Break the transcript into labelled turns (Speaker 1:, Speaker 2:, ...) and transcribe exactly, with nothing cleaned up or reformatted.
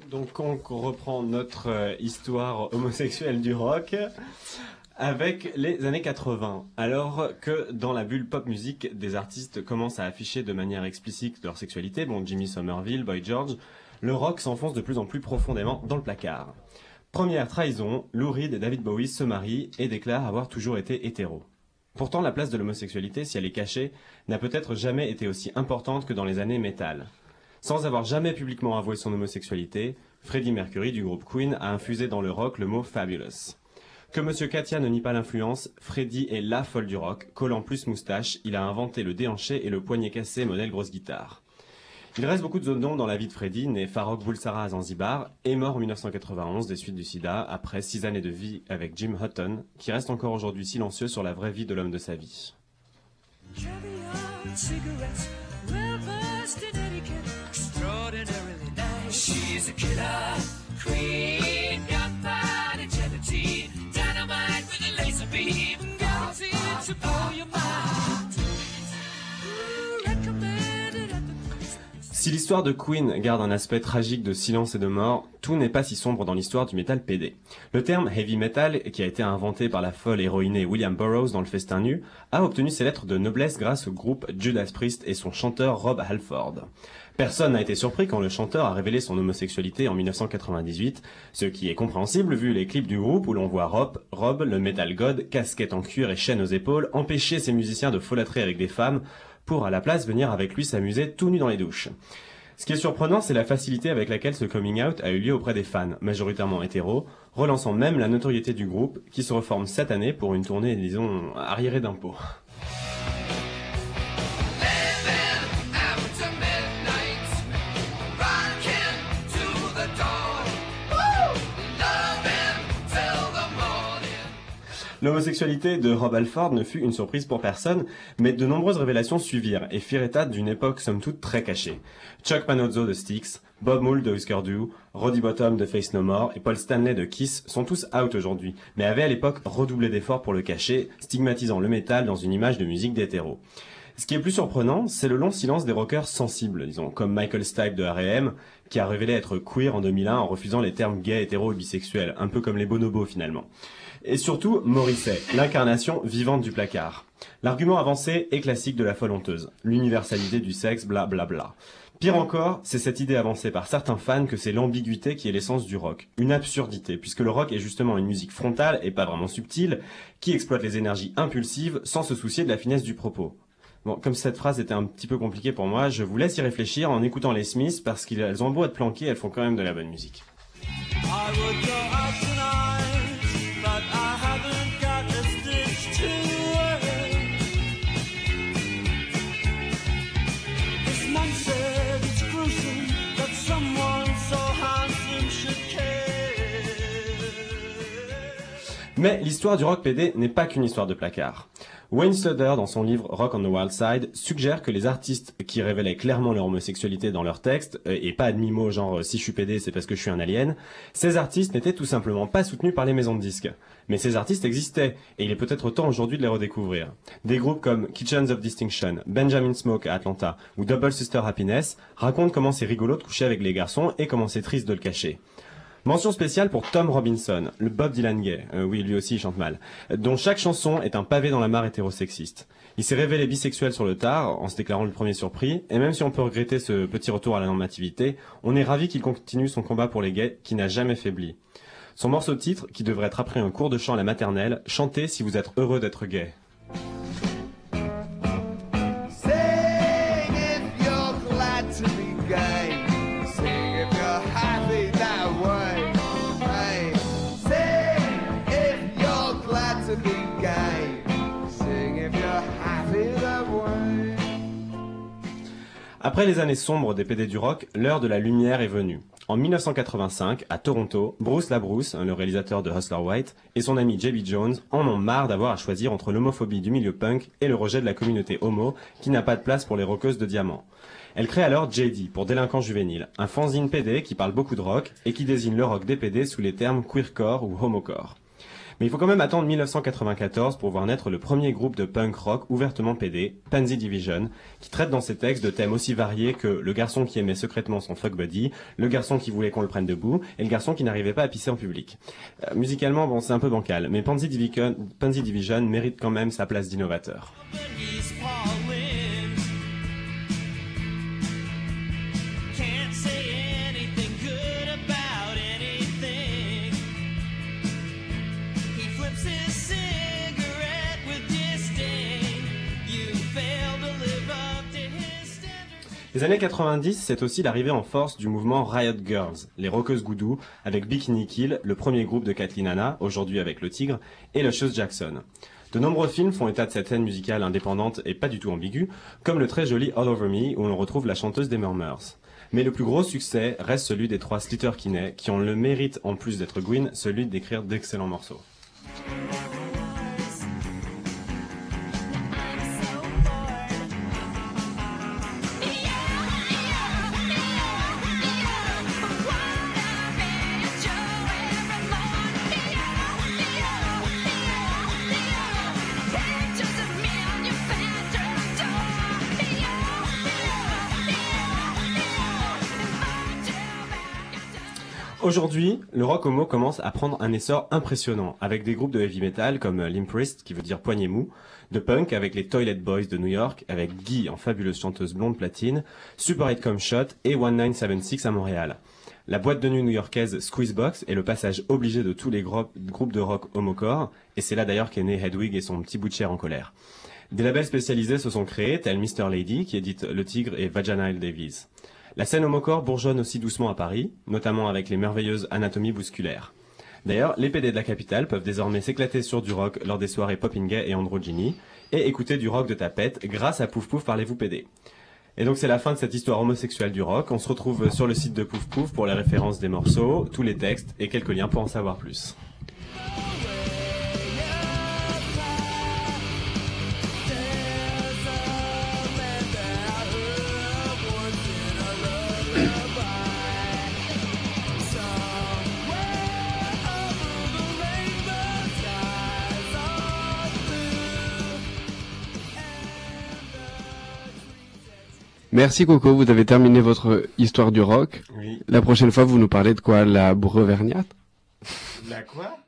Speaker 1: Donc on reprend notre euh, histoire homosexuelle du rock avec les années quatre-vingts. Alors que dans la bulle pop musique, des artistes commencent à afficher de manière explicite leur sexualité, bon Jimmy Somerville, Boy George, le rock s'enfonce de plus en plus profondément dans le placard. Première trahison, Lou Reed et David Bowie se marient et déclarent avoir toujours été hétéros. Pourtant, la place de l'homosexualité, si elle est cachée, n'a peut-être jamais été aussi importante que dans les années métal. Sans avoir jamais publiquement avoué son homosexualité, Freddie Mercury du groupe Queen a infusé dans le rock le mot « fabulous ». Que Monsieur Katia ne nie pas l'influence, Freddie est la folle du rock, collant plus moustache, il a inventé le déhanché et le poignet cassé modèle grosse guitare. Il reste beaucoup de zones d'ombre dans la vie de Freddie, né Farrokh Bulsara à Zanzibar, et mort en mille neuf cent quatre-vingt-onze des suites du sida, après six années de vie avec Jim Hutton, qui reste encore aujourd'hui silencieux sur la vraie vie de l'homme de sa vie.
Speaker 2: She's a killer queen, gunpowder gelatine, dynamite with a laser beam, guaranteed to blow your mind. Recommended at the...
Speaker 1: Si l'histoire de Queen garde un aspect tragique de silence et de mort, tout n'est pas si sombre dans l'histoire du métal pédé. Le terme heavy metal, qui a été inventé par la folle héroïnée William Burroughs dans le Festin nu, a obtenu ses lettres de noblesse grâce au groupe Judas Priest et son chanteur Rob Halford. Personne n'a été surpris quand le chanteur a révélé son homosexualité en mille neuf cent quatre-vingt-dix-huit, ce qui est compréhensible vu les clips du groupe où l'on voit Rob, Rob, le metal god, casquette en cuir et chaîne aux épaules, empêcher ses musiciens de folâtrer avec des femmes pour à la place venir avec lui s'amuser tout nu dans les douches. Ce qui est surprenant, c'est la facilité avec laquelle ce coming out a eu lieu auprès des fans, majoritairement hétéros, relançant même la notoriété du groupe, qui se reforme cette année pour une tournée, disons, arriérée d'impôts. L'homosexualité de Rob Halford ne fut une surprise pour personne, mais de nombreuses révélations suivirent et firent état d'une époque somme toute très cachée. Chuck Panozzo de Styx, Bob Mould de Husker Du, Roddy Bottum de Faith No More et Paul Stanley de Kiss sont tous out aujourd'hui, mais avaient à l'époque redoublé d'efforts pour le cacher, stigmatisant le métal dans une image de musique d'hétéro. Ce qui est plus surprenant, c'est le long silence des rockers sensibles, disons, comme Michael Stipe de R E M, qui a révélé être queer en deux mille un en refusant les termes gay, hétéro et bisexuel, un peu comme les bonobos finalement. Et surtout, Morrissey, l'incarnation vivante du placard. L'argument avancé est classique de la folle honteuse, l'universalité du sexe, bla bla bla. Pire encore, c'est cette idée avancée par certains fans que c'est l'ambiguïté qui est l'essence du rock. Une absurdité, puisque le rock est justement une musique frontale et pas vraiment subtile, qui exploite les énergies impulsives sans se soucier de la finesse du propos. Bon, comme cette phrase était un petit peu compliquée pour moi, je vous laisse y réfléchir en écoutant les Smiths, parce qu'elles ont beau être planquées, elles font quand même de la bonne musique.
Speaker 2: I would go out tonight, but I haven't got a stitch to wear. This man said it's gruesome that someone so handsome should care.
Speaker 1: Mais l'histoire du rock pédé n'est pas qu'une histoire de placard. Wayne Slaughter, dans son livre Rock on the Wild Side, suggère que les artistes qui révélaient clairement leur homosexualité dans leurs textes, et pas de mimo genre « si je suis pédé, c'est parce que je suis un alien », ces artistes n'étaient tout simplement pas soutenus par les maisons de disques. Mais ces artistes existaient, et il est peut-être temps aujourd'hui de les redécouvrir. Des groupes comme Kitchens of Distinction, Benjamin Smoke à Atlanta, ou Double Sister Happiness racontent comment c'est rigolo de coucher avec les garçons et comment c'est triste de le cacher. Mention spéciale pour Tom Robinson, le Bob Dylan gay, euh, oui lui aussi il chante mal, dont chaque chanson est un pavé dans la mare hétérosexiste. Il s'est révélé bisexuel sur le tard, en se déclarant le premier surpris, et même si on peut regretter ce petit retour à la normativité, on est ravi qu'il continue son combat pour les gays, qui n'a jamais faibli. Son morceau de titre, qui devrait être après un cours de chant à la maternelle, chantez si vous êtes heureux d'être gay. Après les années sombres des pédés du rock, l'heure de la lumière est venue. En mille neuf cent quatre-vingt-cinq, à Toronto, Bruce LaBruce, le réalisateur de Hustler White, et son ami J B Jones en ont marre d'avoir à choisir entre l'homophobie du milieu punk et le rejet de la communauté homo, qui n'a pas de place pour les rockeuses de diamants. Elle crée alors J D, pour délinquants juvéniles, un fanzine pédé qui parle beaucoup de rock et qui désigne le rock des pédés sous les termes queercore ou homocore. Mais il faut quand même attendre mille neuf cent quatre-vingt-quatorze pour voir naître le premier groupe de punk rock ouvertement pédé, Pansy Division, qui traite dans ses textes de thèmes aussi variés que le garçon qui aimait secrètement son fuck buddy, le garçon qui voulait qu'on le prenne debout, et le garçon qui n'arrivait pas à pisser en public. Euh, musicalement, bon, c'est un peu bancal, mais Pansy Division, Pansy Division mérite quand même sa place d'innovateur. Les années quatre-vingt-dix, c'est aussi l'arrivée en force du mouvement Riot Girls, les rockeuses goudou, avec Bikini Kill, le premier groupe de Kathleen Hanna, aujourd'hui avec Le Tigre, et Luscious Jackson. De nombreux films font état de cette scène musicale indépendante et pas du tout ambiguë, comme le très joli All Over Me, où l'on retrouve la chanteuse des Murmurs. Mais le plus gros succès reste celui des trois Sleater Kinney, qui ont le mérite, en plus d'être Gwyn, celui d'écrire d'excellents morceaux. Aujourd'hui, le rock homo commence à prendre un essor impressionnant, avec des groupes de heavy metal comme Limp Wrist, qui veut dire poignet mou, de punk avec les Toilet Boys de New York, avec Guy en fabuleuse chanteuse blonde platine, Super eight Come Shot et dix-neuf soixante-six à Montréal. La boîte de nuit new-yorkaise Squeezebox est le passage obligé de tous les gro- groupes de rock homocore, et c'est là d'ailleurs qu'est né Hedwig et son petit bout de chair en colère. Des labels spécialisés se sont créés, tels mister Lady, qui édite Le Tigre et Vaginal Davies. La scène homocore bourgeonne aussi doucement à Paris, notamment avec les merveilleuses Anatomies bousculaires. D'ailleurs, les P D de la capitale peuvent désormais s'éclater sur du rock lors des soirées Poppin' Gay et Androgyny, et écouter du rock de tapette grâce à Pouf Pouf Parlez-vous P D. Et donc c'est la fin de cette histoire homosexuelle du rock. On se retrouve sur le site de Pouf Pouf pour les références des morceaux, tous les textes et quelques liens pour en savoir plus.
Speaker 3: Merci Coco, vous avez terminé votre histoire du rock.
Speaker 1: Oui.
Speaker 3: La prochaine fois, vous nous parlez de quoi? La Breuvergnat?
Speaker 1: La quoi?